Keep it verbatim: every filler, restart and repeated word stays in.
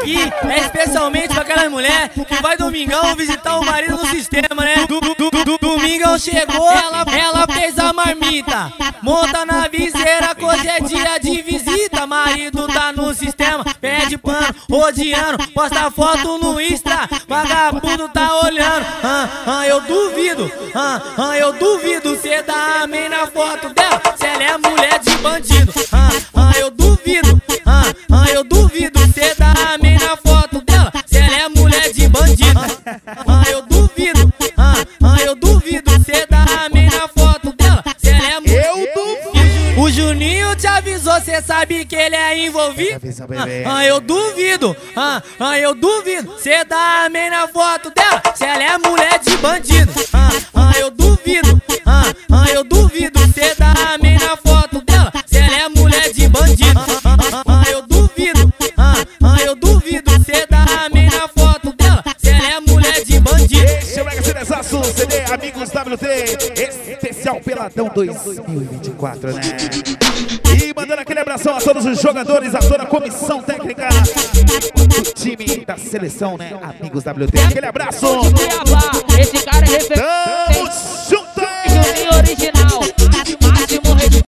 aqui é especialmente pra aquelas mulheres que vai domingão visitar o marido no sistema, né? Do, do, do, do, domingão chegou, ela, ela fez a marmita, monta na viseira, que hoje é dia de visita. Marido tá no sistema, pede pano, rodeando, posta foto no Insta, vagabundo tá olhando. Ah, ah, eu duvido, ah, ah, eu duvido cê dá amém na foto dela, se ela é mulher de bandido. Ah, ah, eu duvido, ah, ah, eu duvido cê dá amém na foto dela, se ela é mulher de bandido. Ah, eu duvido, ah, ah, eu duvido cê dá amém na foto dela, se ela é mulher. Eu duvido. O Juninho te avisou, cê sabe que ele é envolvido. Ah, ah, eu duvido, ah, ah, eu duvido cê dá amém na foto dela, se ela é mulher de bandido. Ah, ah, eu duvido, ah, ah, eu duvido cê dá amém na foto dela, se ela é mulher de bandido. Ah, ah, eu duvido, ah, ah, eu duvido cê dá amém na foto dela, se ela é mulher de bandido. Esse é o Mega Cinesaço, C D Amigos W T, especial Peladão dois mil e vinte e quatro, né? E mandando aquele abração a todos os jogadores, a toda a comissão técnica do time da seleção, né? Amigos W T, aquele abraço. Esse cara é referência. Tamo junto! Juninho original.